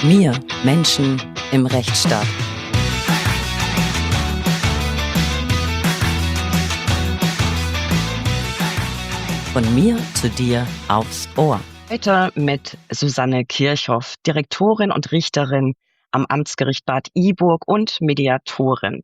mir, Menschen im Rechtsstaat. Von mir zu dir aufs Ohr. Heute mit Susanne Kirchhoff, Direktorin und Richterin am Amtsgericht Bad Iburg und Mediatorin.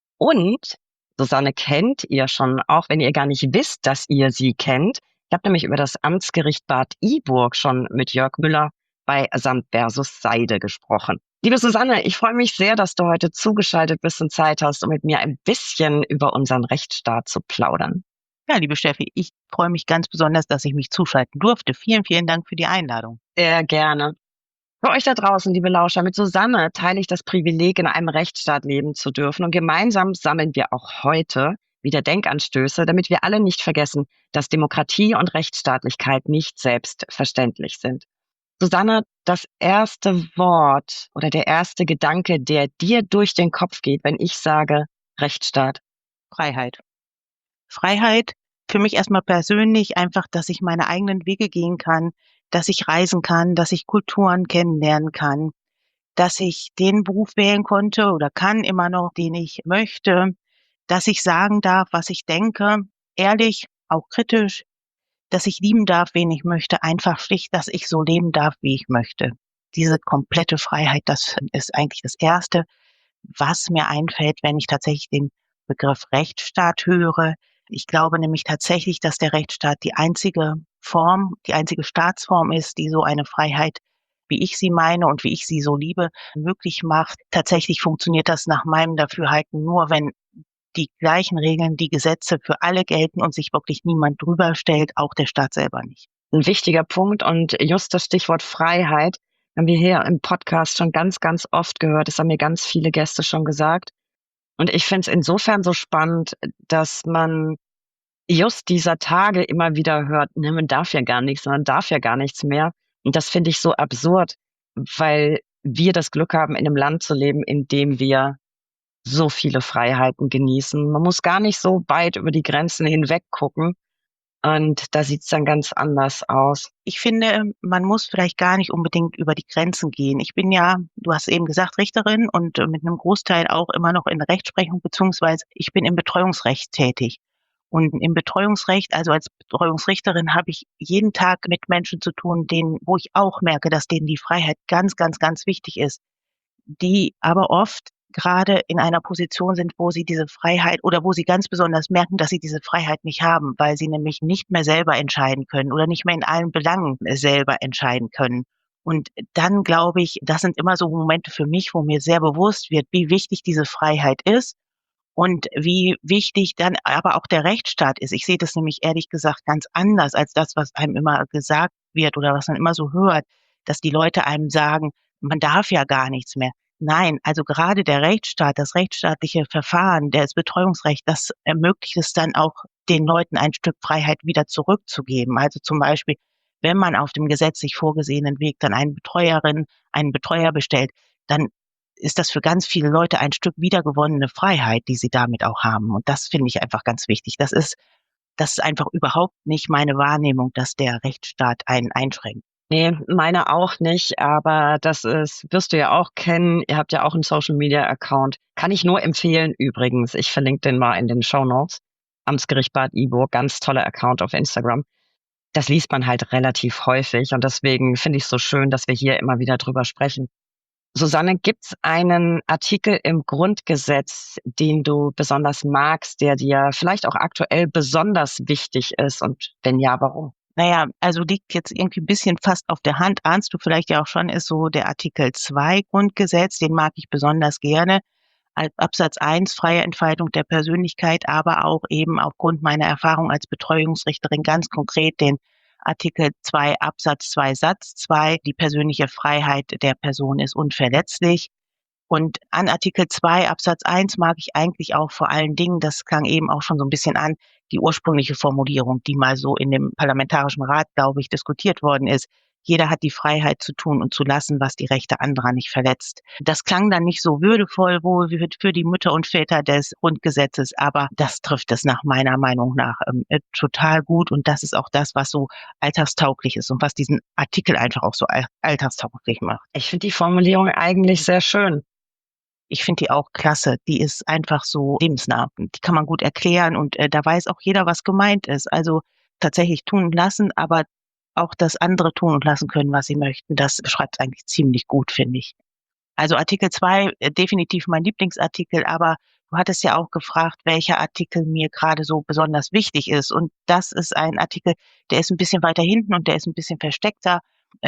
Und Susanne kennt ihr schon, auch wenn ihr gar nicht wisst, dass ihr sie kennt. Ich habe nämlich über das Amtsgericht Bad Iburg schon mit Jörg Müller bei Sand versus Seide gesprochen. Liebe Susanne, ich freue mich sehr, dass du heute zugeschaltet bist und Zeit hast, um mit mir ein bisschen über unseren Rechtsstaat zu plaudern. Ja, liebe Steffi, ich freue mich ganz besonders, dass ich mich zuschalten durfte. Vielen, vielen Dank für die Einladung. Sehr gerne. Für euch da draußen, liebe Lauscher, mit Susanne teile ich das Privileg, in einem Rechtsstaat leben zu dürfen. Und gemeinsam sammeln wir auch heute wieder Denkanstöße, damit wir alle nicht vergessen, dass Demokratie und Rechtsstaatlichkeit nicht selbstverständlich sind. Susanne, das erste Wort oder der erste Gedanke, der dir durch den Kopf geht, wenn ich sage Rechtsstaat. Freiheit. Freiheit für mich erstmal persönlich einfach, dass ich meine eigenen Wege gehen kann, dass ich reisen kann, dass ich Kulturen kennenlernen kann, dass ich den Beruf wählen konnte oder kann immer noch, den ich möchte, dass ich sagen darf, was ich denke, ehrlich, auch kritisch, dass ich lieben darf, wen ich möchte, einfach schlicht, dass ich so leben darf, wie ich möchte. Diese komplette Freiheit, das ist eigentlich das Erste, was mir einfällt, wenn ich tatsächlich den Begriff Rechtsstaat höre. Ich glaube nämlich tatsächlich, dass der Rechtsstaat die einzige Form, die einzige Staatsform ist, die so eine Freiheit, wie ich sie meine und wie ich sie so liebe, möglich macht. Tatsächlich funktioniert das nach meinem Dafürhalten nur, wenn die gleichen Regeln, die Gesetze für alle gelten und sich wirklich niemand drüber stellt, auch der Staat selber nicht. Ein wichtiger Punkt und just das Stichwort Freiheit haben wir hier im Podcast schon ganz, ganz oft gehört. Das haben mir ganz viele Gäste schon gesagt. Und ich finde es insofern so spannend, dass man just dieser Tage immer wieder hört, ne, man darf ja gar nichts, man darf ja gar nichts mehr. Und das finde ich so absurd, weil wir das Glück haben, in einem Land zu leben, in dem wir so viele Freiheiten genießen. Man muss gar nicht so weit über die Grenzen hinweg gucken. Und da sieht's dann ganz anders aus. Ich finde, man muss vielleicht gar nicht unbedingt über die Grenzen gehen. Ich bin ja, du hast eben gesagt, Richterin und mit einem Großteil auch immer noch in der Rechtsprechung, beziehungsweise ich bin im Betreuungsrecht tätig. Und im Betreuungsrecht, also als Betreuungsrichterin, habe ich jeden Tag mit Menschen zu tun, wo ich auch merke, dass denen die Freiheit ganz, ganz, ganz wichtig ist, die aber oft gerade in einer Position sind, wo sie diese Freiheit oder wo sie ganz besonders merken, dass sie diese Freiheit nicht haben, weil sie nämlich nicht mehr selber entscheiden können oder nicht mehr in allen Belangen selber entscheiden können. Und dann glaube ich, das sind immer so Momente für mich, wo mir sehr bewusst wird, wie wichtig diese Freiheit ist und wie wichtig dann aber auch der Rechtsstaat ist. Ich sehe das nämlich ehrlich gesagt ganz anders als das, was einem immer gesagt wird oder was man immer so hört, dass die Leute einem sagen, man darf ja gar nichts mehr. Nein, also gerade der Rechtsstaat, das rechtsstaatliche Verfahren, das Betreuungsrecht, das ermöglicht es dann auch, den Leuten ein Stück Freiheit wieder zurückzugeben. Also zum Beispiel, wenn man auf dem gesetzlich vorgesehenen Weg dann einen Betreuer bestellt, dann ist das für ganz viele Leute ein Stück wiedergewonnene Freiheit, die sie damit auch haben. Und das finde ich einfach ganz wichtig. Das ist einfach überhaupt nicht meine Wahrnehmung, dass der Rechtsstaat einen einschränkt. Nee, meine auch nicht, aber wirst du ja auch kennen. Ihr habt ja auch einen Social-Media-Account. Kann ich nur empfehlen übrigens. Ich verlinke den mal in den Shownotes. Amtsgericht Bad Iburg, ganz toller Account auf Instagram. Das liest man halt relativ häufig und deswegen finde ich es so schön, dass wir hier immer wieder drüber sprechen. Susanne, gibt's einen Artikel im Grundgesetz, den du besonders magst, der dir vielleicht auch aktuell besonders wichtig ist und wenn ja, warum? Naja, also liegt jetzt irgendwie ein bisschen fast auf der Hand, ahnst du vielleicht ja auch schon, ist so der Artikel 2 Grundgesetz, den mag ich besonders gerne. Absatz 1, freie Entfaltung der Persönlichkeit, aber auch eben aufgrund meiner Erfahrung als Betreuungsrichterin ganz konkret den Artikel 2 Absatz 2 Satz 2, die persönliche Freiheit der Person ist unverletzlich. Und an Artikel 2 Absatz 1 mag ich eigentlich auch vor allen Dingen, das klang eben auch schon so ein bisschen an, die ursprüngliche Formulierung, die mal so in dem Parlamentarischen Rat, glaube ich, diskutiert worden ist, jeder hat die Freiheit zu tun und zu lassen, was die Rechte anderer nicht verletzt. Das klang dann nicht so würdevoll wohl für die Mütter und Väter des Grundgesetzes, aber das trifft es nach meiner Meinung nach total gut und das ist auch das, was so alltagstauglich ist und was diesen Artikel einfach auch so alltagstauglich macht. Ich finde die Formulierung eigentlich sehr schön. Ich finde die auch klasse. Die ist einfach so lebensnah. Die kann man gut erklären und da weiß auch jeder, was gemeint ist. Also tatsächlich tun und lassen, aber auch das andere tun und lassen können, was sie möchten. Das beschreibt es eigentlich ziemlich gut, finde ich. Also Artikel 2 definitiv mein Lieblingsartikel, aber du hattest ja auch gefragt, welcher Artikel mir gerade so besonders wichtig ist. Und das ist ein Artikel, der ist ein bisschen weiter hinten und der ist ein bisschen versteckter.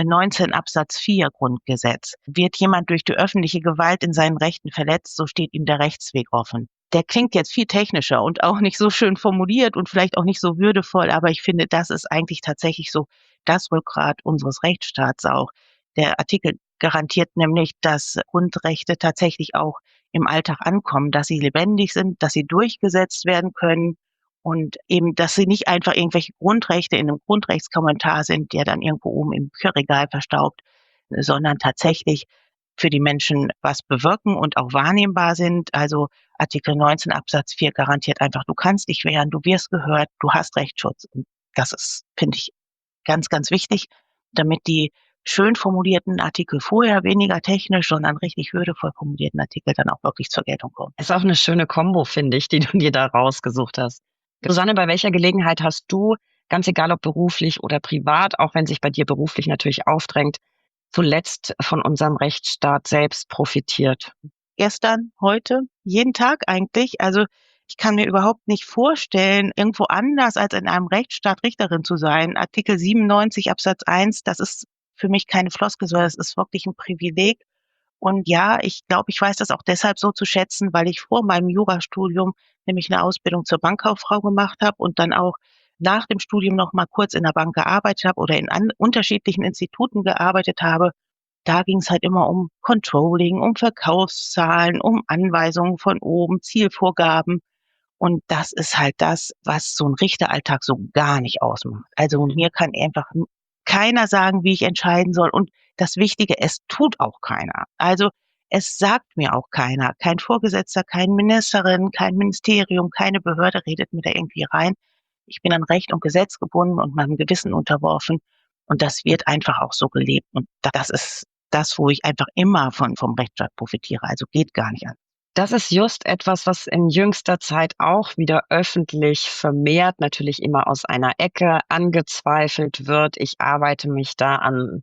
19 Absatz 4 Grundgesetz. Wird jemand durch die öffentliche Gewalt in seinen Rechten verletzt, so steht ihm der Rechtsweg offen. Der klingt jetzt viel technischer und auch nicht so schön formuliert und vielleicht auch nicht so würdevoll, aber ich finde, das ist eigentlich tatsächlich so das Rückgrat unseres Rechtsstaats auch. Der Artikel garantiert nämlich, dass Grundrechte tatsächlich auch im Alltag ankommen, dass sie lebendig sind, dass sie durchgesetzt werden können und eben, dass sie nicht einfach irgendwelche Grundrechte in einem Grundrechtskommentar sind, der dann irgendwo oben im Bücherregal verstaubt, sondern tatsächlich für die Menschen was bewirken und auch wahrnehmbar sind. Also Artikel 19 Absatz 4 garantiert einfach, du kannst dich wehren, du wirst gehört, du hast Rechtsschutz. Und das ist, finde ich, ganz, ganz wichtig, damit die schön formulierten Artikel vorher weniger technisch, sondern richtig würdevoll formulierten Artikel dann auch wirklich zur Geltung kommen. Ist auch eine schöne Kombo, finde ich, die du dir da rausgesucht hast. Susanne, bei welcher Gelegenheit hast du, ganz egal ob beruflich oder privat, auch wenn sich bei dir beruflich natürlich aufdrängt, zuletzt von unserem Rechtsstaat selbst profitiert? Gestern, heute, jeden Tag eigentlich. Also ich kann mir überhaupt nicht vorstellen, irgendwo anders als in einem Rechtsstaat Richterin zu sein. Artikel 97 Absatz 1, das ist für mich keine Floskel, sondern das ist wirklich ein Privileg. Und ja, ich glaube, ich weiß das auch deshalb so zu schätzen, weil ich vor meinem Jurastudium nämlich eine Ausbildung zur Bankkauffrau gemacht habe und dann auch nach dem Studium noch mal kurz in der Bank gearbeitet habe oder in unterschiedlichen Instituten gearbeitet habe. Da ging es halt immer um Controlling, um Verkaufszahlen, um Anweisungen von oben, Zielvorgaben. Und das ist halt das, was so ein Richteralltag so gar nicht ausmacht. Also mir kann einfach keiner sagen, wie ich entscheiden soll. Und das Wichtige, es tut auch keiner. Also es sagt mir auch keiner. Kein Vorgesetzter, keine Ministerin, kein Ministerium, keine Behörde redet mir da irgendwie rein. Ich bin an Recht und Gesetz gebunden und meinem Gewissen unterworfen. Und das wird einfach auch so gelebt. Und das ist das, wo ich einfach immer vom Rechtsstaat profitiere. Also geht gar nicht an. Das ist just etwas, was in jüngster Zeit auch wieder öffentlich vermehrt, natürlich immer aus einer Ecke angezweifelt wird. Ich arbeite mich da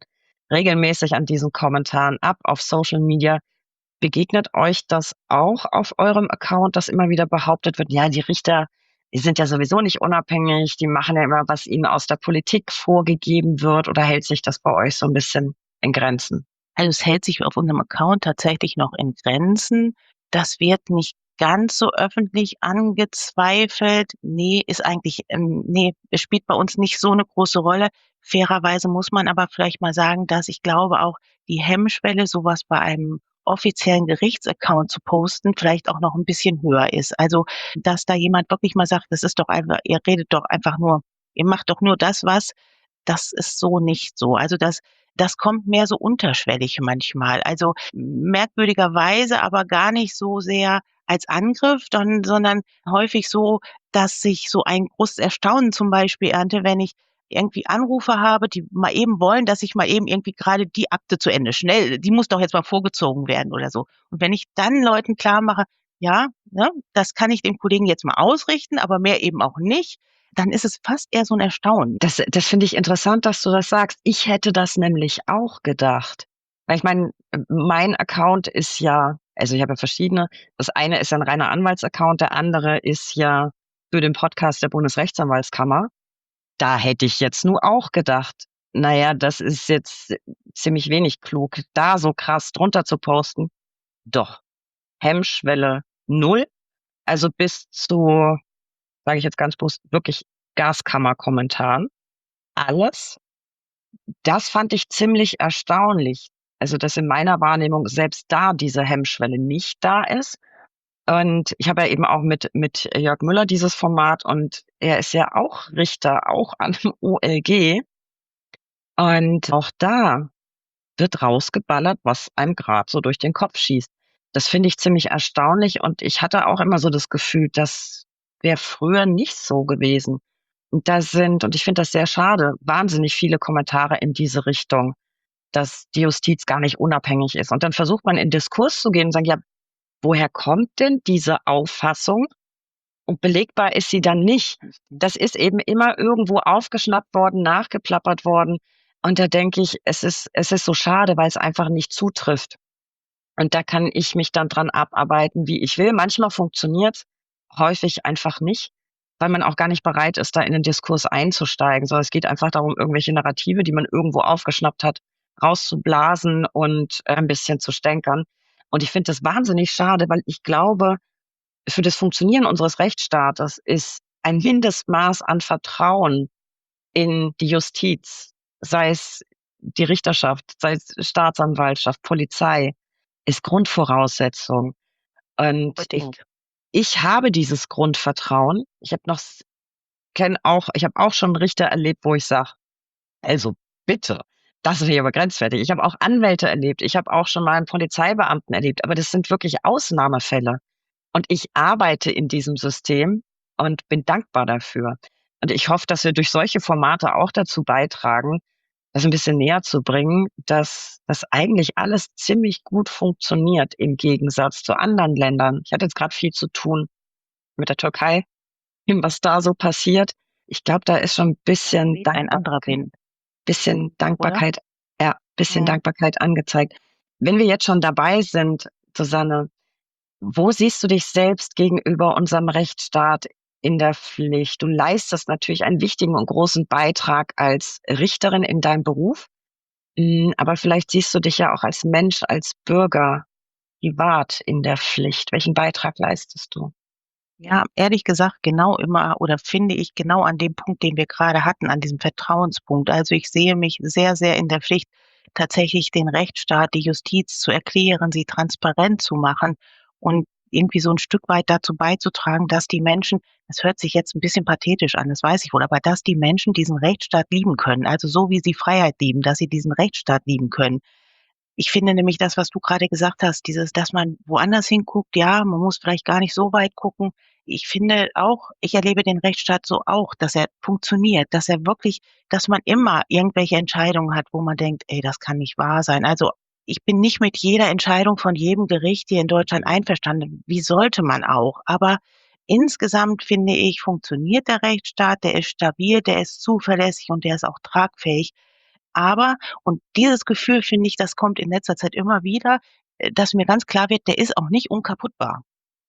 regelmäßig an diesen Kommentaren ab auf Social Media. Begegnet euch das auch auf eurem Account, dass immer wieder behauptet wird, ja, die Richter, die sind ja sowieso nicht unabhängig, die machen ja immer, was ihnen aus der Politik vorgegeben wird, oder hält sich das bei euch so ein bisschen in Grenzen? Also es hält sich auf unserem Account tatsächlich noch in Grenzen. Das wird nicht ganz so öffentlich angezweifelt. Nee, ist eigentlich, nee, es spielt bei uns nicht so eine große Rolle. Fairerweise muss man aber vielleicht mal sagen, dass ich glaube auch die Hemmschwelle, sowas bei einem offiziellen Gerichtsaccount zu posten, vielleicht auch noch ein bisschen höher ist. Also, dass da jemand wirklich mal sagt, das ist doch einfach, ihr redet doch einfach nur, ihr macht doch nur das, was, das ist so nicht so. Also das kommt mehr so unterschwellig manchmal. Also merkwürdigerweise, aber gar nicht so sehr als Angriff, sondern häufig so, dass ich so ein großes Erstaunen zum Beispiel ernte, wenn ich irgendwie Anrufe habe, die mal eben wollen, dass ich mal eben irgendwie gerade die Akte zu Ende, schnell, die muss doch jetzt mal vorgezogen werden oder so. Und wenn ich dann Leuten klar mache, ja, ne, das kann ich dem Kollegen jetzt mal ausrichten, aber mehr eben auch nicht, dann ist es fast eher so ein Erstaunen. Das finde ich interessant, dass du das sagst. Ich hätte das nämlich auch gedacht. Weil ich meine, mein Account ist ja, also ich habe ja verschiedene. Das eine ist ein reiner Anwaltsaccount, der andere ist ja für den Podcast der Bundesrechtsanwaltskammer. Da hätte ich jetzt nur auch gedacht, naja, das ist jetzt ziemlich wenig klug, da so krass drunter zu posten. Doch, Hemmschwelle null. Also bis zu, sage ich jetzt ganz bewusst, wirklich Gaskammer-Kommentaren. Alles. Das fand ich ziemlich erstaunlich. Also, dass in meiner Wahrnehmung selbst da diese Hemmschwelle nicht da ist. Und ich habe ja eben auch mit Jörg Müller dieses Format und er ist ja auch Richter, auch an dem OLG. Und auch da wird rausgeballert, was einem gerade so durch den Kopf schießt. Das finde ich ziemlich erstaunlich und ich hatte auch immer so das Gefühl, das wäre früher nicht so gewesen. Und ich finde das sehr schade, wahnsinnig viele Kommentare in diese Richtung, dass die Justiz gar nicht unabhängig ist. Und dann versucht man in Diskurs zu gehen und sagen, ja, woher kommt denn diese Auffassung? Und belegbar ist sie dann nicht. Das ist eben immer irgendwo aufgeschnappt worden, nachgeplappert worden. Und da denke ich, es ist so schade, weil es einfach nicht zutrifft. Und da kann ich mich dann dran abarbeiten, wie ich will. Manchmal funktioniert, häufig einfach nicht, weil man auch gar nicht bereit ist, da in den Diskurs einzusteigen. Sondern es geht einfach darum, irgendwelche Narrative, die man irgendwo aufgeschnappt hat, rauszublasen und ein bisschen zu stänkern. Und ich finde das wahnsinnig schade, weil ich glaube, für das Funktionieren unseres Rechtsstaates ist ein Mindestmaß an Vertrauen in die Justiz, sei es die Richterschaft, sei es Staatsanwaltschaft, Polizei, ist Grundvoraussetzung. Und Unbedingt. ich habe dieses Grundvertrauen. Ich habe auch schon Richter erlebt, wo ich sage, also bitte, das ist hier aber grenzwertig. Ich habe auch Anwälte erlebt. Ich habe auch schon mal einen Polizeibeamten erlebt. Aber das sind wirklich Ausnahmefälle. Und ich arbeite in diesem System und bin dankbar dafür. Und ich hoffe, dass wir durch solche Formate auch dazu beitragen, das ein bisschen näher zu bringen, dass das eigentlich alles ziemlich gut funktioniert im Gegensatz zu anderen Ländern. Ich hatte jetzt gerade viel zu tun mit der Türkei, was da so passiert. Ich glaube, da ist schon ein bisschen Ein anderer Wind, oder? Dankbarkeit, ja, bisschen Mhm. Dankbarkeit angezeigt. Wenn wir jetzt schon dabei sind, Susanne, wo siehst du dich selbst gegenüber unserem Rechtsstaat in der Pflicht? Du leistest natürlich einen wichtigen und großen Beitrag als Richterin in deinem Beruf, aber vielleicht siehst du dich ja auch als Mensch, als Bürger privat in der Pflicht. Welchen Beitrag leistest du? Ja, ehrlich gesagt, genau immer oder finde ich genau an dem Punkt, den wir gerade hatten, an diesem Vertrauenspunkt. Also ich sehe mich sehr, sehr in der Pflicht, tatsächlich den Rechtsstaat, die Justiz zu erklären, sie transparent zu machen und irgendwie so ein Stück weit dazu beizutragen, dass die Menschen, das hört sich jetzt ein bisschen pathetisch an, das weiß ich wohl, aber dass die Menschen diesen Rechtsstaat lieben können. Also so wie sie Freiheit lieben, dass sie diesen Rechtsstaat lieben können. Ich finde nämlich das, was du gerade gesagt hast, dieses, dass man woanders hinguckt, ja, man muss vielleicht gar nicht so weit gucken. Ich finde auch, ich erlebe den Rechtsstaat so auch, dass er funktioniert, dass er wirklich, dass man immer irgendwelche Entscheidungen hat, wo man denkt, ey, das kann nicht wahr sein. Also ich bin nicht mit jeder Entscheidung von jedem Gericht hier in Deutschland einverstanden. Wie sollte man auch? Aber insgesamt finde ich, funktioniert der Rechtsstaat, der ist stabil, der ist zuverlässig und der ist auch tragfähig. Aber, und dieses Gefühl finde ich, das kommt in letzter Zeit immer wieder, dass mir ganz klar wird, der ist auch nicht unkaputtbar.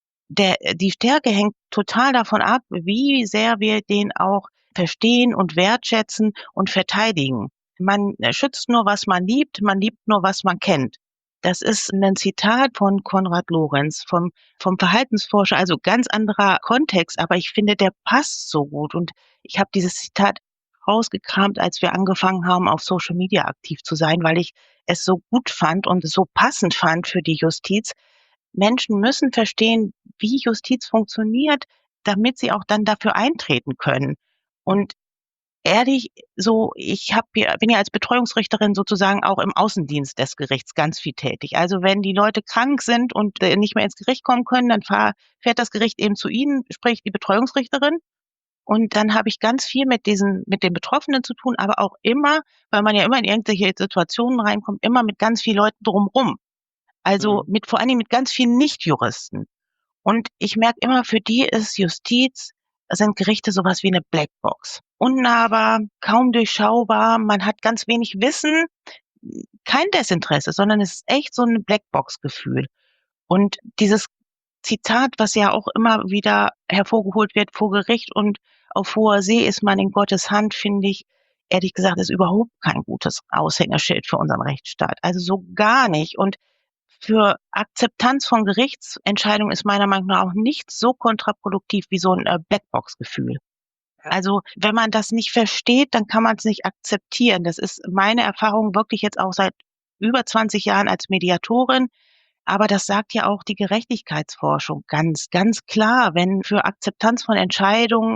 Die Stärke hängt total davon ab, wie sehr wir den auch verstehen und wertschätzen und verteidigen. Man schützt nur, was man liebt nur, was man kennt. Das ist ein Zitat von Konrad Lorenz, vom Verhaltensforscher, also ganz anderer Kontext, aber ich finde, der passt so gut. Und ich habe dieses Zitat rausgekramt, als wir angefangen haben, auf Social Media aktiv zu sein, weil ich es so gut fand und so passend fand für die Justiz. Menschen müssen verstehen, wie Justiz funktioniert, damit sie auch dann dafür eintreten können. Und ehrlich, so, bin ja als Betreuungsrichterin sozusagen auch im Außendienst des Gerichts ganz viel tätig. Also wenn die Leute krank sind und nicht mehr ins Gericht kommen können, dann fährt das Gericht eben zu ihnen, sprich die Betreuungsrichterin. Und dann habe ich ganz viel mit den Betroffenen zu tun, aber auch immer, weil man ja immer in irgendwelche Situationen reinkommt, immer mit ganz vielen Leuten drumrum. Also Mhm. vor allen Dingen mit ganz vielen Nichtjuristen. Und ich merke immer, für die ist Justiz, sind Gerichte sowas wie eine Blackbox. Unnahbar, kaum durchschaubar, man hat ganz wenig Wissen, kein Desinteresse, sondern es ist echt so ein Blackbox-Gefühl. Und dieses Zitat, was ja auch immer wieder hervorgeholt wird, vor Gericht und auf hoher See ist man in Gottes Hand, finde ich, ehrlich gesagt, ist überhaupt kein gutes Aushängeschild für unseren Rechtsstaat. Also so gar nicht. Und für Akzeptanz von Gerichtsentscheidungen ist meiner Meinung nach auch nichts so kontraproduktiv wie so ein Blackbox-Gefühl. Ja. Also wenn man das nicht versteht, dann kann man es nicht akzeptieren. Das ist meine Erfahrung wirklich jetzt auch seit über 20 Jahren als Mediatorin. Aber das sagt ja auch die Gerechtigkeitsforschung ganz, ganz klar. Wenn für Akzeptanz von Entscheidungen es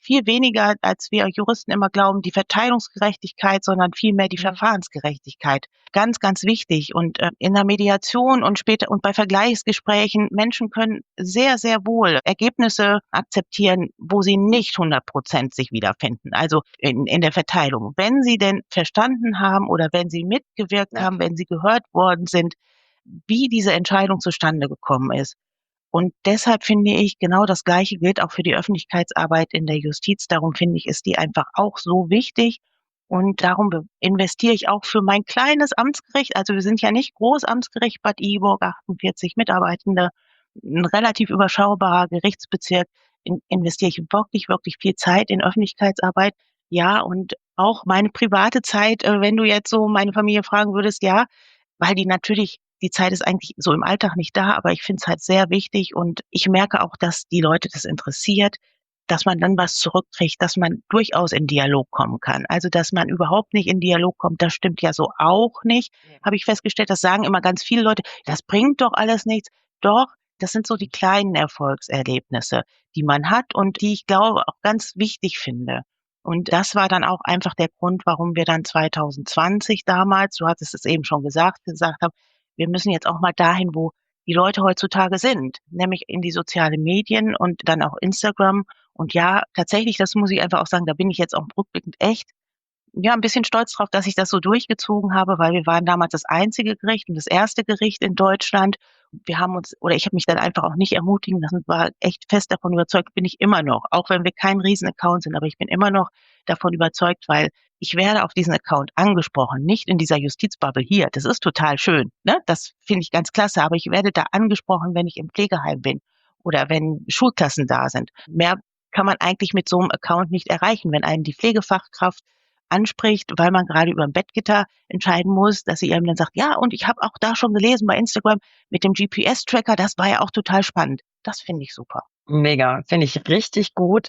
viel weniger, als wir Juristen immer glauben, die Verteilungsgerechtigkeit, sondern vielmehr die Verfahrensgerechtigkeit. Ganz, ganz wichtig. Und in der Mediation und später und bei Vergleichsgesprächen, Menschen können sehr, sehr wohl Ergebnisse akzeptieren, wo sie nicht 100% sich wiederfinden. Also in der Verteilung. Wenn sie denn verstanden haben oder wenn sie mitgewirkt haben, wenn sie gehört worden sind, wie diese Entscheidung zustande gekommen ist. Und deshalb finde ich, genau das Gleiche gilt auch für die Öffentlichkeitsarbeit in der Justiz. Darum finde ich, ist die einfach auch so wichtig. Und darum investiere ich auch für mein kleines Amtsgericht. Also wir sind ja nicht Großamtsgericht Bad Iburg, 48 Mitarbeitende, ein relativ überschaubarer Gerichtsbezirk. Investiere ich wirklich, wirklich viel Zeit in Öffentlichkeitsarbeit. Ja, und auch meine private Zeit, wenn du jetzt so meine Familie fragen würdest, ja, weil die Zeit ist eigentlich so im Alltag nicht da, aber ich finde es halt sehr wichtig und ich merke auch, dass die Leute das interessiert, dass man dann was zurückkriegt, dass man durchaus in Dialog kommen kann. Also, dass man überhaupt nicht in Dialog kommt, das stimmt ja so auch nicht, habe ich festgestellt. Das sagen immer ganz viele Leute, das bringt doch alles nichts. Doch, das sind so die kleinen Erfolgserlebnisse, die man hat und die ich glaube auch ganz wichtig finde. Und das war dann auch einfach der Grund, warum wir dann 2020 damals, du hattest es eben schon gesagt haben, wir müssen jetzt auch mal dahin, wo die Leute heutzutage sind, nämlich in die sozialen Medien und dann auch Instagram. Und ja, tatsächlich, das muss ich einfach auch sagen, da bin ich jetzt auch rückblickend echt ja, ein bisschen stolz drauf, dass ich das so durchgezogen habe, weil wir waren damals das einzige Gericht und das erste Gericht in Deutschland. Wir haben uns, oder ich habe mich dann einfach auch nicht ermutigen lassen, war echt fest davon überzeugt, bin ich immer noch, auch wenn wir kein Riesen-Account sind, aber ich bin immer noch davon überzeugt, weil ich werde auf diesen Account angesprochen, nicht in dieser Justizbubble hier. Das ist total schön, ne? Das finde ich ganz klasse, aber ich werde da angesprochen, wenn ich im Pflegeheim bin oder wenn Schulklassen da sind. Mehr kann man eigentlich mit so einem Account nicht erreichen, wenn einen die Pflegefachkraft anspricht, weil man gerade über ein Bettgitter entscheiden muss, dass sie einem dann sagt, ja, und ich habe auch da schon gelesen bei Instagram mit dem GPS-Tracker, das war ja auch total spannend. Das finde ich super. Mega, finde ich richtig gut.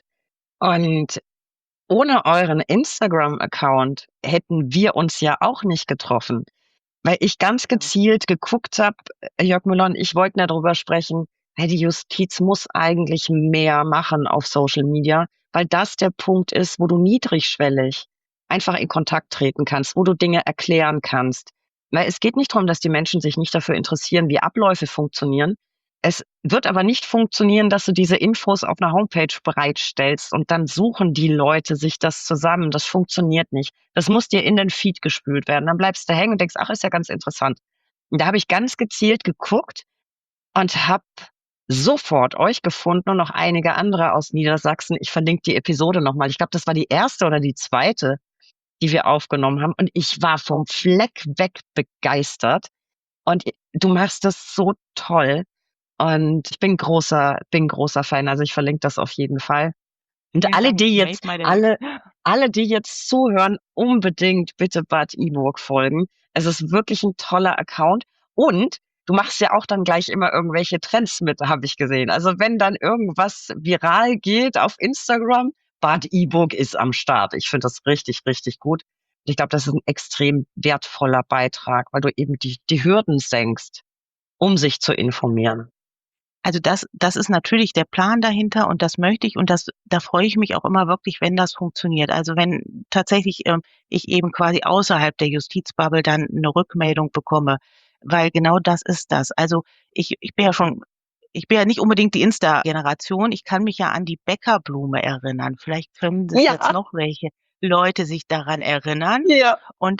Und ohne euren Instagram-Account hätten wir uns ja auch nicht getroffen, weil ich ganz gezielt geguckt habe, Jörg Müller und ich wollten darüber sprechen, hey, die Justiz muss eigentlich mehr machen auf Social Media, weil das der Punkt ist, wo du niedrigschwellig einfach in Kontakt treten kannst, wo du Dinge erklären kannst. Weil es geht nicht darum, dass die Menschen sich nicht dafür interessieren, wie Abläufe funktionieren. Es wird aber nicht funktionieren, dass du diese Infos auf einer Homepage bereitstellst und dann suchen die Leute sich das zusammen. Das funktioniert nicht. Das muss dir in den Feed gespült werden. Dann bleibst du hängen und denkst, ach, ist ja ganz interessant. Und da habe ich ganz gezielt geguckt und habe sofort euch gefunden und noch einige andere aus Niedersachsen. Ich verlinke die Episode nochmal. Ich glaube, das war die erste oder die zweite, die wir aufgenommen haben. Und ich war vom Fleck weg begeistert. Und du machst das so toll. Und ich bin großer Fan. Also ich verlinke das auf jeden Fall. Und Vielen Dank, alle, die jetzt zuhören, unbedingt bitte Bad Iburg folgen. Es ist wirklich ein toller Account. Und du machst ja auch dann gleich immer irgendwelche Trends mit, habe ich gesehen. Also wenn dann irgendwas viral geht auf Instagram, Bad Iburg ist am Start. Ich finde das richtig, richtig gut. Und ich glaube, das ist ein extrem wertvoller Beitrag, weil du eben die Hürden senkst, um sich zu informieren. Also das ist natürlich der Plan dahinter und das möchte ich und da freue ich mich auch immer wirklich, wenn das funktioniert. Also wenn tatsächlich ich eben quasi außerhalb der Justizbubble dann eine Rückmeldung bekomme, weil genau das ist das. Also ich bin ja nicht unbedingt die Insta-Generation. Ich kann mich ja an die Bäckerblume erinnern. Vielleicht können sich jetzt Ja, noch welche Leute sich daran erinnern. ja. Und,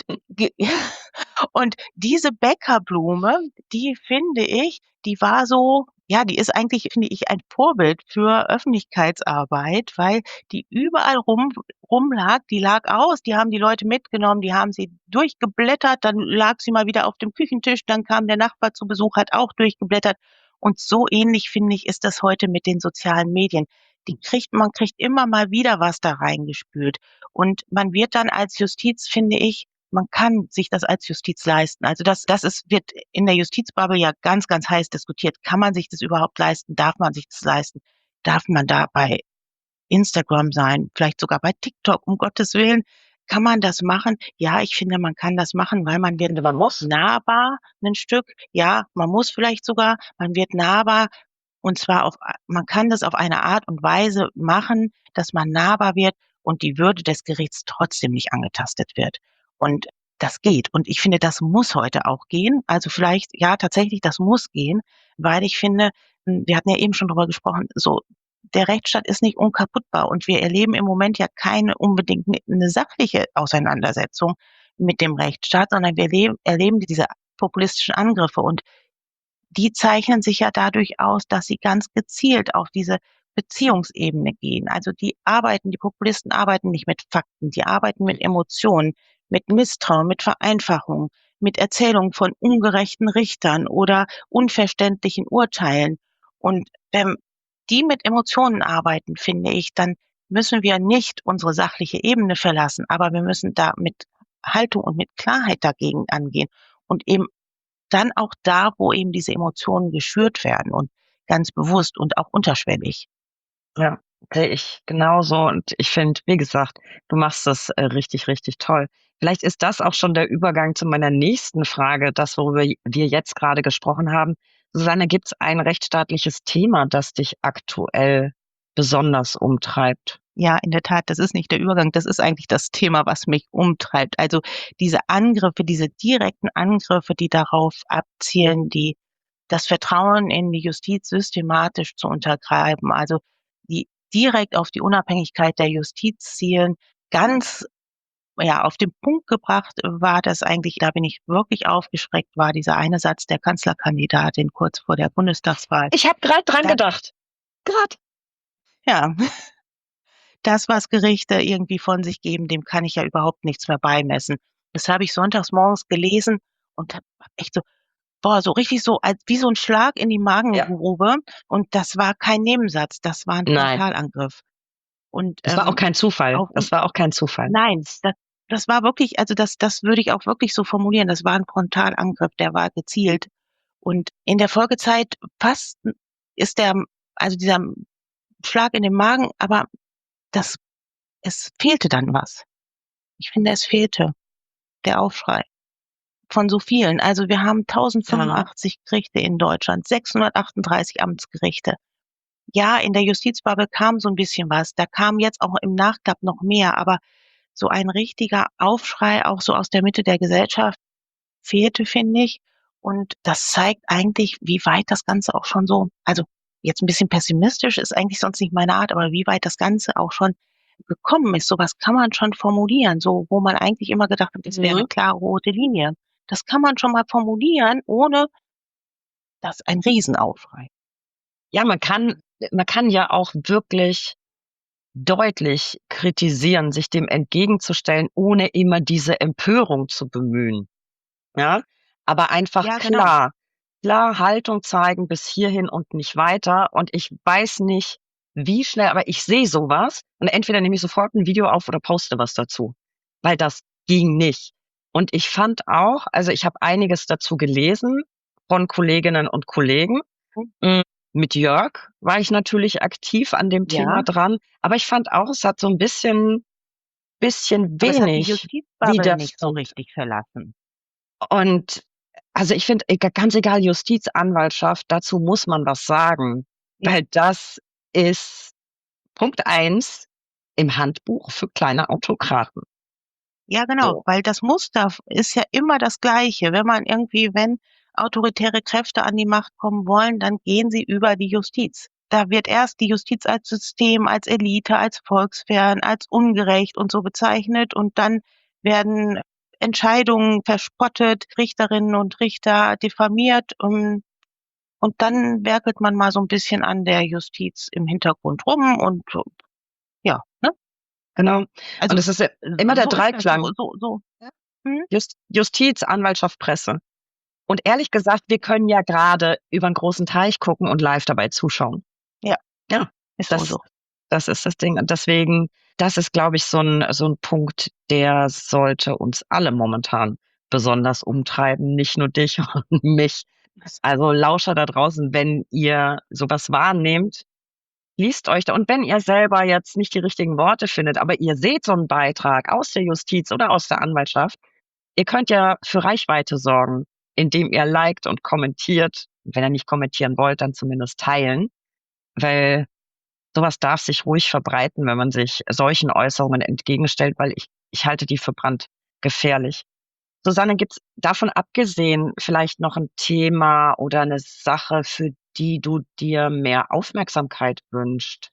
und diese Bäckerblume, die finde ich, die war so, ja, die ist eigentlich, finde ich, ein Vorbild für Öffentlichkeitsarbeit, weil die überall rumlag, die lag aus, die haben die Leute mitgenommen, die haben sie durchgeblättert, dann lag sie mal wieder auf dem Küchentisch, dann kam der Nachbar zu Besuch, hat auch durchgeblättert. Und so ähnlich, finde ich, ist das heute mit den sozialen Medien. Man kriegt immer mal wieder was da reingespült. Und man wird dann als Justiz, finde ich, man kann sich das als Justiz leisten. Also wird in der Justizbubble ja ganz, ganz heiß diskutiert. Kann man sich das überhaupt leisten? Darf man sich das leisten? Darf man da bei Instagram sein? Vielleicht sogar bei TikTok? Um Gottes Willen. Kann man das machen? Ja, ich finde, man kann das machen, weil man wird Man muss. nahbar ein Stück. Ja, man muss vielleicht sogar, man wird nahbar Und zwar man kann das auf eine Art und Weise machen, dass man nahbar wird und die Würde des Gerichts trotzdem nicht angetastet wird. Und das geht. Und ich finde, das muss heute auch gehen. Also vielleicht, ja, tatsächlich, das muss gehen, weil ich finde, wir hatten ja eben schon drüber gesprochen, so, der Rechtsstaat ist nicht unkaputtbar und wir erleben im Moment ja keine unbedingt eine sachliche Auseinandersetzung mit dem Rechtsstaat, sondern wir erleben diese populistischen Angriffe und die zeichnen sich ja dadurch aus, dass sie ganz gezielt auf diese Beziehungsebene gehen. Also die Populisten arbeiten nicht mit Fakten, die arbeiten mit Emotionen, mit Misstrauen, mit Vereinfachung, mit Erzählungen von ungerechten Richtern oder unverständlichen Urteilen. Und wenn die mit Emotionen arbeiten, finde ich, dann müssen wir nicht unsere sachliche Ebene verlassen, aber wir müssen da mit Haltung und mit Klarheit dagegen angehen und eben dann auch da, wo eben diese Emotionen geschürt werden und ganz bewusst und auch unterschwellig. Ja, sehe ich genauso. Und ich finde, wie gesagt, du machst das richtig, richtig toll. Vielleicht ist das auch schon der Übergang zu meiner nächsten Frage, das, worüber wir jetzt gerade gesprochen haben. Susanne, gibt es ein rechtsstaatliches Thema, das dich aktuell besonders umtreibt? Ja, in der Tat, das ist nicht der Übergang, das ist eigentlich das Thema, was mich umtreibt. Also diese Angriffe, diese direkten Angriffe, die darauf abzielen, das Vertrauen in die Justiz systematisch zu untergraben, also die direkt auf die Unabhängigkeit der Justiz zielen, ganz ja, auf den Punkt gebracht war das eigentlich, da bin ich wirklich aufgeschreckt, war dieser eine Satz der Kanzlerkandidatin kurz vor der Bundestagswahl. Ich habe gerade dran Da, gedacht. Gerade. ja, das, was Gerichte irgendwie von sich geben, dem kann ich ja überhaupt nichts mehr beimessen. Das habe ich sonntags morgens gelesen und hab echt so, boah, so richtig so, als wie so ein Schlag in die Ja. Magengrube. Und das war kein Nebensatz, das war ein Nein, Frontalangriff. Und das war auch kein Zufall. auf Das war auch kein Zufall. nein, das war wirklich, also das würde ich auch wirklich so formulieren. Das war ein Frontalangriff, der war gezielt. Und in der Folgezeit fast ist also dieser Schlag in den Magen, aber das, es fehlte dann was. Ich finde, es fehlte der Aufschrei von so vielen. Also wir haben Ja. 1085 Gerichte in Deutschland, 638 Amtsgerichte. Ja, in der Justizbubble kam so ein bisschen was. Da kam jetzt auch im Nachklapp noch mehr, aber so ein richtiger Aufschrei auch so aus der Mitte der Gesellschaft fehlte, finde ich. Und das zeigt eigentlich, wie weit das Ganze auch schon so, also jetzt ein bisschen pessimistisch ist eigentlich sonst nicht meine Art, aber wie weit das Ganze auch schon gekommen ist. Sowas kann man schon formulieren, so wo man eigentlich immer gedacht hat, es wäre eine Mhm. klare rote Linie. Das kann man schon mal formulieren, ohne dass ein Riesenaufschrei. Ja, man kann ja auch wirklich deutlich kritisieren, sich dem entgegenzustellen, ohne immer diese Empörung zu bemühen. Ja, aber einfach Ja, genau. klar Haltung zeigen bis hierhin und nicht weiter. Und ich weiß nicht, wie schnell, aber ich sehe sowas und entweder nehme ich sofort ein Video auf oder poste was dazu, weil das ging nicht. Und ich fand auch, also ich habe einiges dazu gelesen von Kolleginnen und Kollegen. Mm, Mit Jörg war ich natürlich aktiv an dem Thema Ja, dran, aber ich fand auch, es hat so ein bisschen aber es hat die wenig Justizbubble nicht so Widerstand. richtig verlassen. Und also ich finde, ganz egal, Justiz, Anwaltschaft, dazu muss man was sagen, Ja. weil das ist Punkt eins im Handbuch für kleine Autokraten. Ja, genau, So. weil das Muster ist ja immer das gleiche. Wenn autoritäre Kräfte an die Macht kommen wollen, dann gehen sie über die Justiz. Da wird erst die Justiz als System, als Elite, als volksfern, als ungerecht und so bezeichnet und dann werden Entscheidungen verspottet, Richterinnen und Richter diffamiert und dann werkelt man mal so ein bisschen an der Justiz im Hintergrund rum und ja, ne? Genau. Und Also es ist ja immer der so ist das Dreiklang. so. Ja. Hm? Justiz, Anwaltschaft, Presse. Und ehrlich gesagt, wir können ja gerade über einen großen Teich gucken und live dabei zuschauen. Ja, Ja, ist wohl das so. das ist das Ding. Und deswegen, das ist, glaube ich, so ein Punkt, der sollte uns alle momentan besonders umtreiben, nicht nur dich und mich. Also Lauscher da draußen, wenn ihr sowas wahrnehmt, liest euch da. Und wenn ihr selber jetzt nicht die richtigen Worte findet, aber ihr seht so einen Beitrag aus der Justiz oder aus der Anwaltschaft, ihr könnt ja für Reichweite sorgen, indem ihr liked und kommentiert Wenn ihr nicht kommentieren wollt, dann zumindest teilen, weil sowas darf sich ruhig verbreiten, wenn man sich solchen Äußerungen entgegenstellt, weil ich halte die für brandgefährlich. Susanne, gibt's davon abgesehen vielleicht noch ein Thema oder eine Sache, für die du dir mehr Aufmerksamkeit wünschst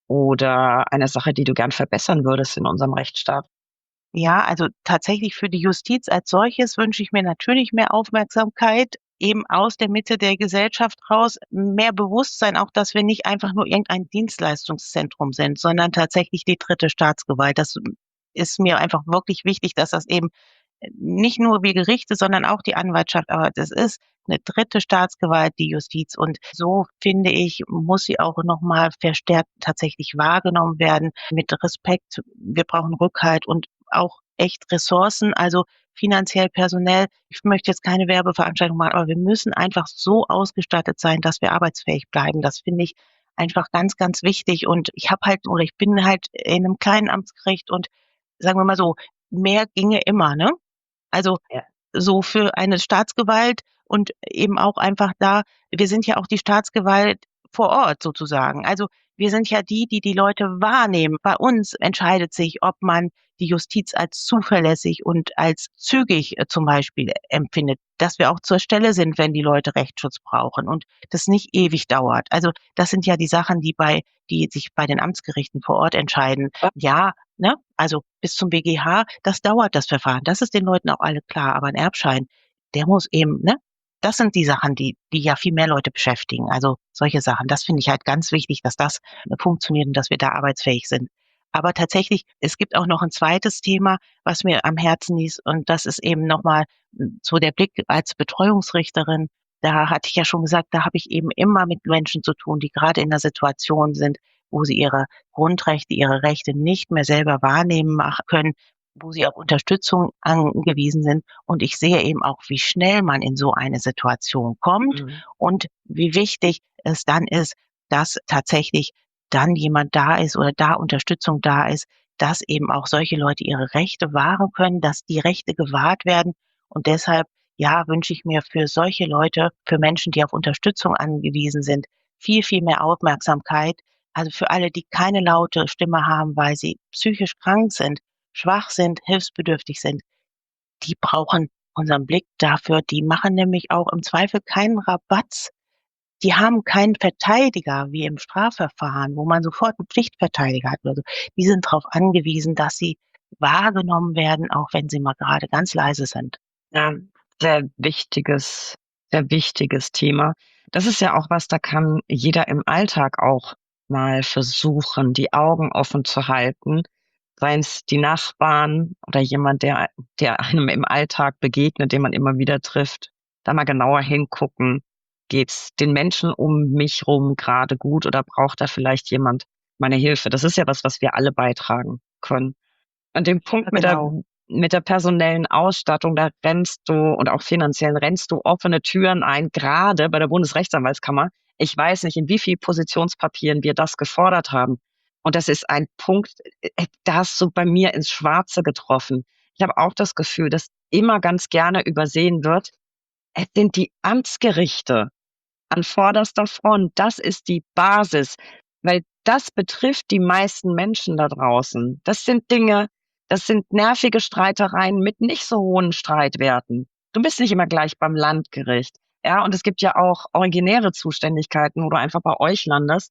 oder eine Sache, die du gern verbessern würdest in unserem Rechtsstaat? Ja, also tatsächlich für die Justiz als solches wünsche ich mir natürlich mehr Aufmerksamkeit, eben aus der Mitte der Gesellschaft raus, mehr Bewusstsein auch, dass wir nicht einfach nur irgendein Dienstleistungszentrum sind, sondern tatsächlich die dritte Staatsgewalt. Das ist mir einfach wirklich wichtig, dass das eben nicht nur wir Gerichte, sondern auch die Anwaltschaft, aber das ist eine dritte Staatsgewalt, die Justiz. Und so finde ich, muss sie auch nochmal verstärkt tatsächlich wahrgenommen werden mit Respekt. Wir brauchen Rückhalt und auch echt Ressourcen, also finanziell, personell. Ich möchte jetzt keine Werbeveranstaltung machen, aber wir müssen einfach so ausgestattet sein, dass wir arbeitsfähig bleiben. Das finde ich einfach ganz, ganz wichtig. Und ich bin halt in einem kleinen Amtsgericht und sagen wir mal so, mehr ginge immer, ne? Also Ja. so für eine Staatsgewalt und eben auch einfach da, wir sind ja auch die Staatsgewalt vor Ort sozusagen. Also wir sind ja die, die die Leute wahrnehmen. Bei uns entscheidet sich, ob man die Justiz als zuverlässig und als zügig zum Beispiel empfindet, dass wir auch zur Stelle sind, wenn die Leute Rechtsschutz brauchen und das nicht ewig dauert. Also das sind ja die Sachen, die sich bei den Amtsgerichten vor Ort entscheiden. Ja, ne? Also bis zum BGH, das dauert das Verfahren. Das ist den Leuten auch alle klar. Aber ein Erbschein, der muss eben, ne? Das sind die Sachen, die ja viel mehr Leute beschäftigen. Also solche Sachen. Das finde ich halt ganz wichtig, dass das funktioniert und dass wir da arbeitsfähig sind. Aber tatsächlich, es gibt auch noch ein zweites Thema, was mir am Herzen liegt. Und das ist eben nochmal so der Blick als Betreuungsrichterin. Da hatte ich ja schon gesagt, da habe ich eben immer mit Menschen zu tun, die gerade in einer Situation sind, wo sie ihre Grundrechte, ihre Rechte nicht mehr selber wahrnehmen können, wo sie auf Unterstützung angewiesen sind. Und ich sehe eben auch, wie schnell man in so eine Situation kommt Mhm. und wie wichtig es dann ist, dass tatsächlich dann jemand da ist oder da Unterstützung da ist, dass eben auch solche Leute ihre Rechte wahren können, dass die Rechte gewahrt werden. Und deshalb, ja, wünsche ich mir für solche Leute, für Menschen, die auf Unterstützung angewiesen sind, viel, viel mehr Aufmerksamkeit. Also für alle, die keine laute Stimme haben, weil sie psychisch krank sind, schwach sind, hilfsbedürftig sind, die brauchen unseren Blick dafür. Die machen nämlich auch im Zweifel keinen Rabatz. Die haben keinen Verteidiger wie im Strafverfahren, wo man sofort einen Pflichtverteidiger hat oder so. Die sind darauf angewiesen, dass sie wahrgenommen werden, auch wenn sie mal gerade ganz leise sind. Ja, sehr wichtiges, sehr wichtiges Thema. Das ist ja auch was, da kann jeder im Alltag auch mal versuchen, die Augen offen zu halten. Seien es die Nachbarn oder jemand, der einem im Alltag begegnet, den man immer wieder trifft. Da mal genauer hingucken. Geht's den Menschen um mich rum gerade gut oder braucht da vielleicht jemand meine Hilfe? Das ist ja was wir alle beitragen können. An dem Punkt Genau. mit der personellen Ausstattung, da rennst du und auch finanziellen rennst du offene Türen ein, gerade bei der Bundesrechtsanwaltskammer. Ich weiß nicht, in wie viel Positionspapieren wir das gefordert haben. Und das ist ein Punkt, da hast du bei mir ins Schwarze getroffen. Ich habe auch das Gefühl, dass immer ganz gerne übersehen wird, es sind die Amtsgerichte an vorderster Front. Das ist die Basis, weil das betrifft die meisten Menschen da draußen. Das sind Dinge, das sind nervige Streitereien mit nicht so hohen Streitwerten. Du bist nicht immer gleich beim Landgericht. Ja, und es gibt ja auch originäre Zuständigkeiten, wo du einfach bei euch landest.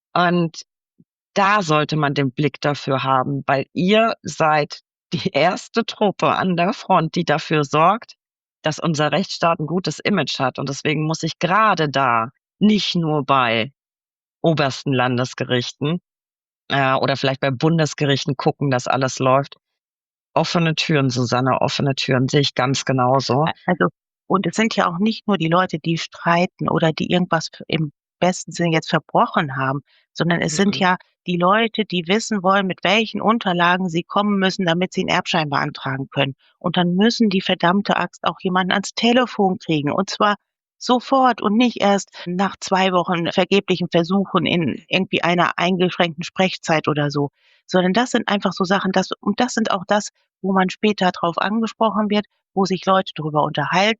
Und da sollte man den Blick dafür haben, weil ihr seid die erste Truppe an der Front, die dafür sorgt, dass unser Rechtsstaat ein gutes Image hat. Und deswegen muss ich gerade da nicht nur bei obersten Landesgerichten oder vielleicht bei Bundesgerichten gucken, dass alles läuft. Offene Türen, Susanne, offene Türen sehe ich ganz genauso. Also, und es sind ja auch nicht nur die Leute, die streiten oder die irgendwas im besten Sinne jetzt verbrochen haben, sondern es sind Mhm. ja die Leute, die wissen wollen, mit welchen Unterlagen sie kommen müssen, damit sie einen Erbschein beantragen können. Und dann müssen die verdammte Axt auch jemanden ans Telefon kriegen. Und zwar sofort und nicht erst nach 2 Wochen vergeblichen Versuchen in irgendwie einer eingeschränkten Sprechzeit oder so. Sondern das sind einfach so Sachen, und das sind auch das, wo man später drauf angesprochen wird, wo sich Leute darüber unterhalten.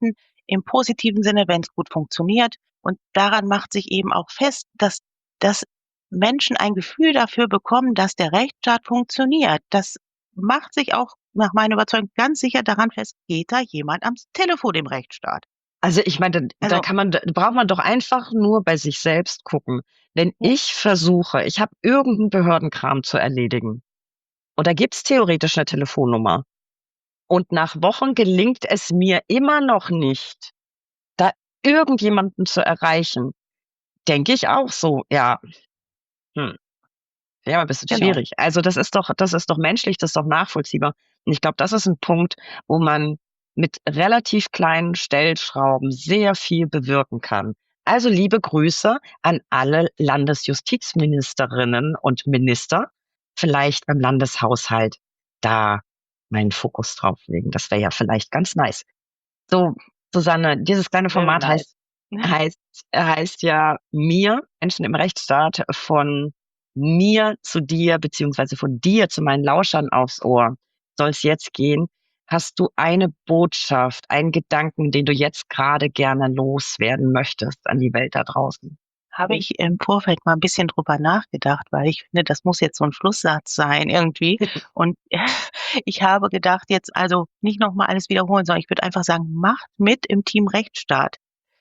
im positiven Sinne, wenn es gut funktioniert. Und daran macht sich eben auch fest, dass Menschen ein Gefühl dafür bekommen, dass der Rechtsstaat funktioniert. Das macht sich auch nach meiner Überzeugung ganz sicher daran fest, geht da jemand am Telefon im Rechtsstaat. Also ich meine, da Also, braucht man doch einfach nur bei sich selbst gucken. Wenn ja, ich versuche, ich habe irgendeinen Behördenkram zu erledigen und da gibt's theoretisch eine Telefonnummer und nach Wochen gelingt es mir immer noch nicht, da irgendjemanden zu erreichen, denke ich auch so, ja, hm, ja, ein bisschen genau. schwierig. Also das ist doch menschlich, das ist doch nachvollziehbar. Und ich glaube, das ist ein Punkt, wo man mit relativ kleinen Stellschrauben sehr viel bewirken kann. Also liebe Grüße an alle Landesjustizministerinnen und Minister, vielleicht beim Landeshaushalt da meinen Fokus drauf legen. Das wäre ja vielleicht ganz nice. So, Susanne, dieses kleine Very Format nice. heißt heißt ja mir, Menschen im Rechtsstaat, von mir zu dir beziehungsweise von dir zu meinen Lauschern aufs Ohr soll's jetzt gehen. Hast du eine Botschaft, einen Gedanken, den du jetzt gerade gerne loswerden möchtest an die Welt da draußen? Habe ich im Vorfeld mal ein bisschen drüber nachgedacht, weil ich finde, das muss jetzt so ein Schlusssatz sein irgendwie. Und ich habe gedacht, jetzt also nicht noch mal alles wiederholen, sondern ich würde einfach sagen, macht mit im Team Rechtsstaat.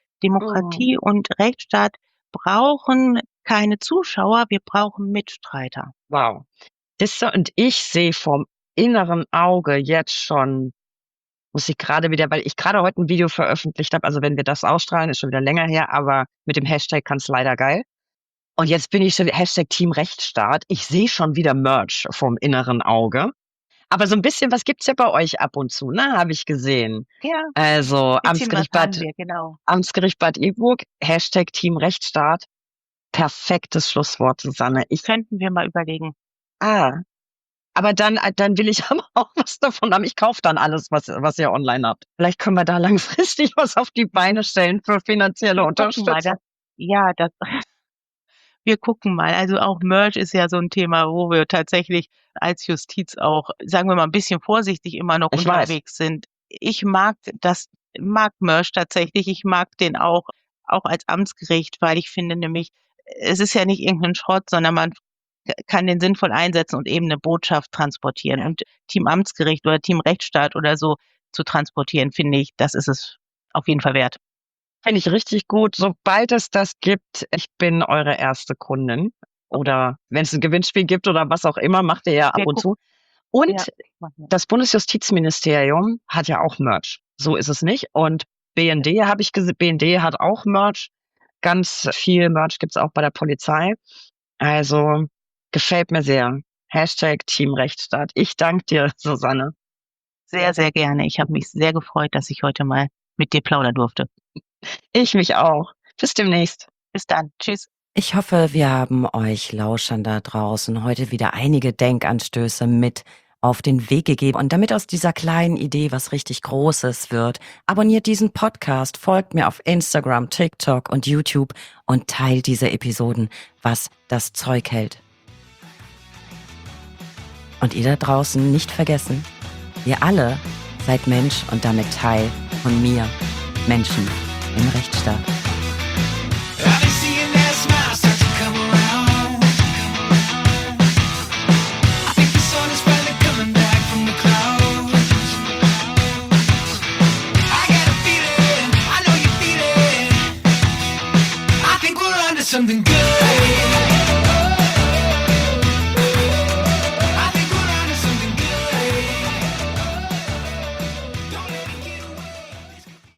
Mhm. Demokratie und Rechtsstaat brauchen keine Zuschauer, wir brauchen Mitstreiter. Wow. Siehste, und ich sehe vom inneren Auge jetzt schon, muss ich gerade wieder, weil ich gerade heute ein Video veröffentlicht habe, also wenn wir das ausstrahlen, ist schon wieder länger her, aber mit dem Hashtag Kanzleider geil. Und jetzt bin ich schon Hashtag Team Rechtsstaat. Ich sehe schon wieder Merch vom inneren Auge. Aber so ein bisschen was gibt's ja bei euch ab und zu, ne, habe ich gesehen. Ja, Also bisschen was haben wir, genau. Amtsgericht Bad Iburg, Hashtag Team Rechtsstaat. Perfektes Schlusswort, Susanne. Könnten wir mal überlegen. Ah, aber dann will ich aber auch was davon haben. Ich kaufe dann alles, was ihr online habt. Vielleicht können wir da langfristig was auf die Beine stellen für finanzielle Wir gucken mal, Unterstützung. das wir gucken mal. Also auch Merch ist ja so 'n Thema, wo wir tatsächlich als Justiz auch, sagen wir mal, 'n bisschen vorsichtig immer noch Ich weiß. unterwegs sind. Ich mag Merch tatsächlich. Ich mag den auch als Amtsgericht, weil ich finde nämlich, es ist ja nicht irgend 'nen Schrott, sondern man kann den sinnvoll einsetzen und eben 'ne Botschaft transportieren. Und Team Amtsgericht oder Team Rechtsstaat oder so zu transportieren, finde ich, das ist es auf jeden Fall wert. Finde ich richtig gut. Sobald es das gibt, ich bin eure erste Kundin. Okay, Oder wenn es ein Gewinnspiel gibt oder was auch immer, macht ihr ja ab wir und gucken, zu. ja, Und machen wir. das Bundesjustizministerium hat ja auch Merch. So ist es nicht. Und BND habe ich gesehen, BND hat auch Merch. Ganz viel Merch gibt's auch bei der Polizei. Also gefällt mir sehr. Hashtag Team Rechtsstaat. Ich danke dir, Susanne. Sehr, sehr gerne. Ich habe mich sehr gefreut, dass ich heute mal mit dir plaudern durfte. Ich mich auch. Bis demnächst. Bis dann. Tschüss. Ich hoffe, wir haben euch Lauschern da draußen heute wieder einige Denkanstöße mit auf den Weg gegeben. Und damit aus dieser kleinen Idee was richtig Großes wird, abonniert diesen Podcast, folgt mir auf Instagram, TikTok und YouTube und teilt diese Episoden, was das Zeug hält. Und ihr da draußen nicht vergessen, ihr alle seid Mensch und damit Teil von mir, Menschen im Rechtsstaat. I've been seeing that smile start to come around. I think the sun is finally coming back from the clouds. I got a feeling, I know you feel it. I think we're onto something good.